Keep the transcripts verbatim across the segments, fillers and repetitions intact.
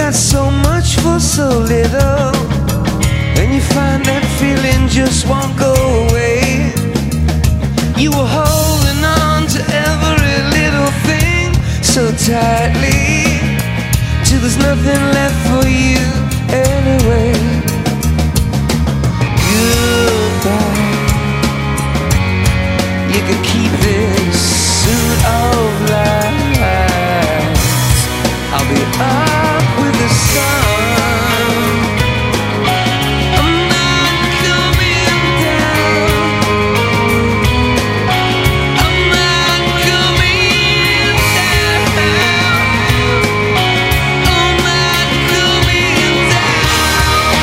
got so much for so little, and you find that feeling just won't go away. You were holding on to every little thing so tightly, till there's nothing left for you anyway. Goodbye. You can keep this suit of lies. I'll be up with the sun. I'm not coming down. I'm not coming down. I'm not coming down.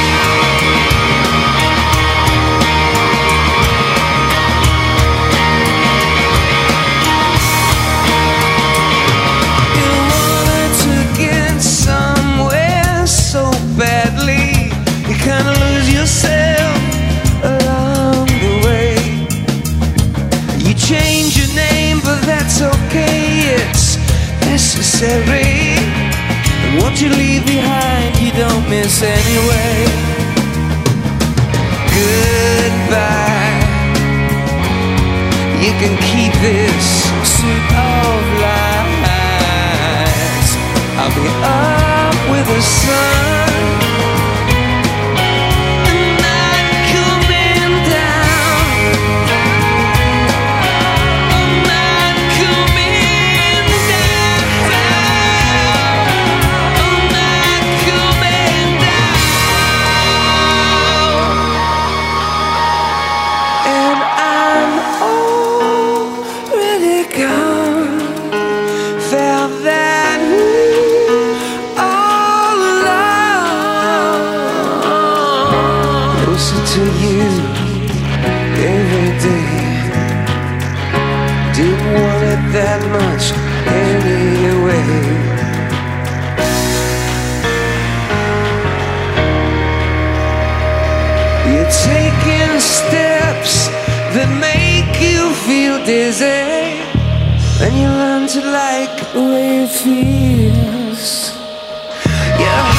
You wanted to get somewhere so badly, you kinda lose yourself along the way. You change your name, but that's okay, it's necessary. And what you leave behind, you don't miss anyway. Goodbye. You can keep this suit of lies. I'll be up with the sun. I'm not coming down. I'm not coming down. I'm not coming down. And I'm already gone. Felt that all alone. Closer to you every day. Didn't want it that much anyway. You're taking steps that make you feel dizzy, and you learn to like the way it feels. You're